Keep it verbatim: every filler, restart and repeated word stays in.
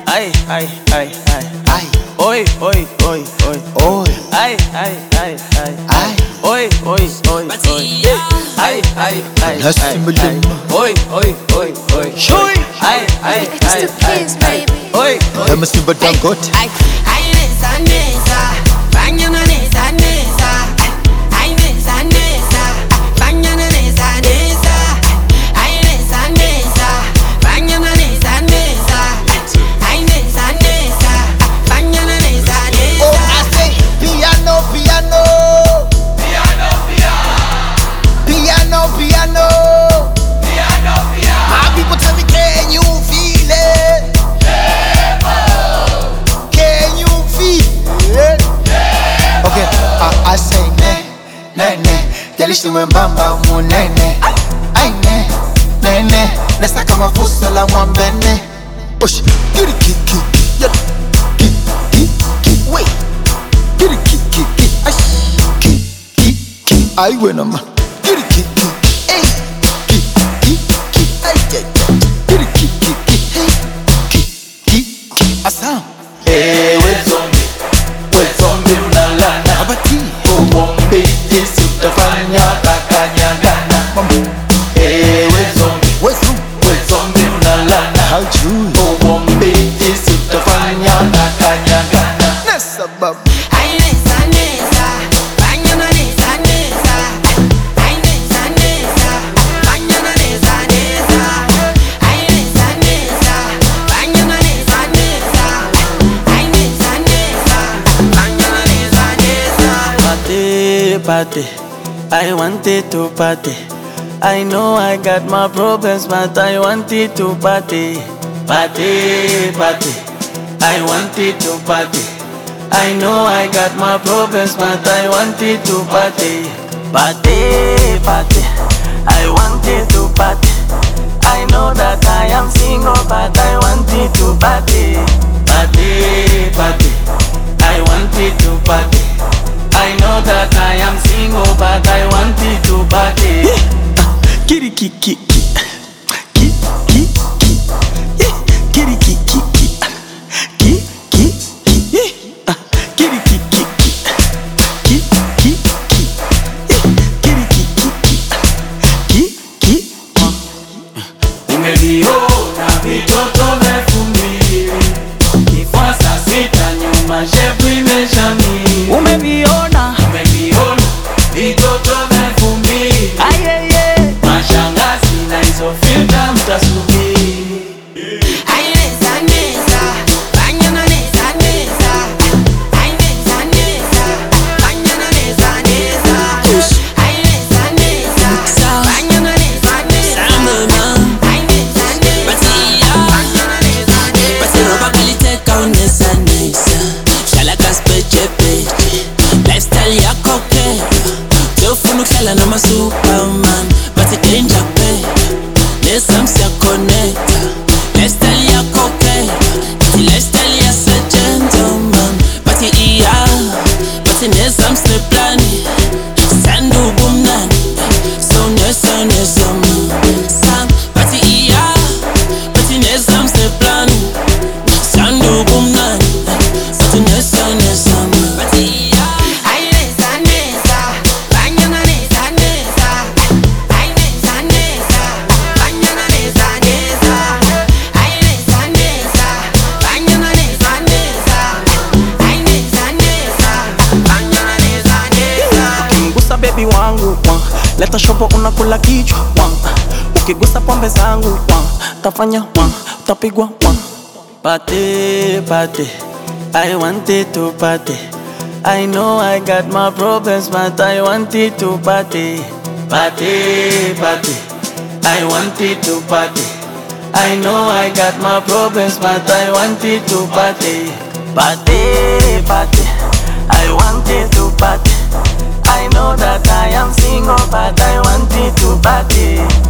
Ay, ay, ay, ay, ay. Oi, oi, oi, oi, oi. Ay, ay, ay, ay, ay. Oi, oi, oi, oi. Ay, ay, ay, ay, ay. Oi, oi, oi, oi. Shui. Ay, ay, It's ay, the kids, ay. baby. Oi, oi. I'm a simple Dangote. Ay, ay, nesa, nesa. Bañana, nesa, nesa. Ay, nesa, nesa. Bañana, nesa, nesa. Ay, nesa, nesa. Bañana, nesa, nesa. Ay, nesa, nesa. Bañana, nesa, nesa. Oh, I say piano, piano. Piano, piano. Piano, piano. Piano, piano. My people tell me, can you feel it? Can you feel it? Okay, I, I say ne, ne, ne. Jalishi mwembamba munene. Ay ne, ne, ne. Nesa kama fuso la mwambene. Push, get it, kick, kick, kick, kick, kick, kick, wait. Get it, kick, kick, kick, ash, kick, kick, kick. I win 'em. Get it, kick, kick, ay, kick, kick, kick, ay, ay, ay. Get it, kick, kick, kick, hey, kick, kick, kick. Asam. Eh, we zombie, we zombie unalana. Abati. Uombe jinsi utafanya kakanyagana. Eh, we zombie, What's wrong? we zombie unalana. How you? Uombe jinsi utafanya kakanyagana. Nessa bab. Ay, nesa, nesa. Bañana, nesa, nesa. Ay, nesa, nesa. Bañana, nesa, nesa. Ay, nesa, nesa. Bañana, nesa, nesa. Ay, nesa, nesa. Bañana, nesa, nesa. Party, party. I wanted to party. I know I got my problems, but I wanted to party. Party, party. I wanted to party. I know I got my problems, but I wanted to party. Party, party. I wanted to party. I know that I am single, but I wanted to party. Party, party. I wanted to party. I know that I am single, but I wanted to party. Kitty, kitty, kitty, kitty, kitty, kitty, kitty, kitty, kitty, kitty, kitty, Umeviona vitoto elfu mbili kifuasa sita nyuma shepu imeshamiri. umeviona Umeviona vitoto elfu mbili ayeye mashangazi na hizo filta mtasubiri. Ay, nesa, nesa. Bañana, nesa, nesa. Ay, nesa, nesa. Bañana, nesa, nesa. Ay, nesa, nesa. Bañana, nesa, nesa. Ay, nesa, nesa. Bañana, nesa, nesa. Lifestyle yakho ke uyofuna ukuhlala noma superman bathi danger pay nesam siyaconnecta. Lifestyle yakho ke ithi lifestyle yase gentleman bathi iya bathi nesam sineplani sanda ubumnandi so nesa nesam sam bathi iya bathi nesam sineplani sanda ubumnandi bathi nesa nesam bathi iya. Ay, nesa, nesa. Bañana, nesa, nesa. Ay, nesa, nesa. Bañana, nesa, nesa. Ay, nesa, nesa. Bañana, nesa, nesa. Ay, nesa, nesa. Bañana, nesa, nesa. ukimgusa baby wangu wa, leta shopo unakula kichwa wa, ukigusa pombe zangu wa, tafanya wa, utapigwa wa. Party, party. I wanted to party. I know I got my problems, but I wanted to party. Party, party. I wanted to party. I know I got my problems, but I wanted to party. Party, party. I wanted to party. I know that I am single, but I wanted to party.